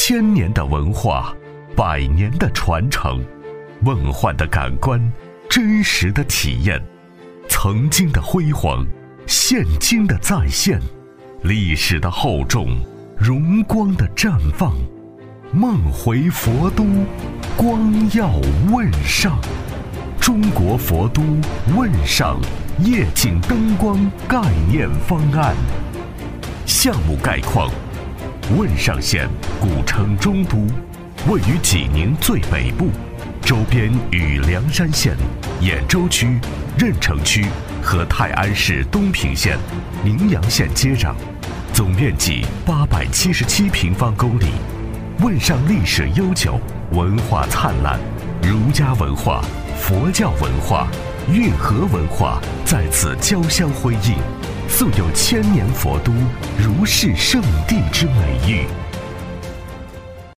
1000年的文化，100年的传承，梦幻的感官，真实的体验，曾经的辉煌，现今的再现，历史的厚重，荣光的绽放。梦回佛都，光耀问上。中国佛都问上夜景灯光概念方案。项目概况：问上县古称中都，位于济宁最北部，周边与凉山县、兖州区、任城区和泰安市东平县、宁阳县接壤，总面积877平方公里。问上历史悠久，文化灿烂，儒家文化、佛教文化、运河文化在此交相辉映，素有1000年佛都、如是圣地之美誉。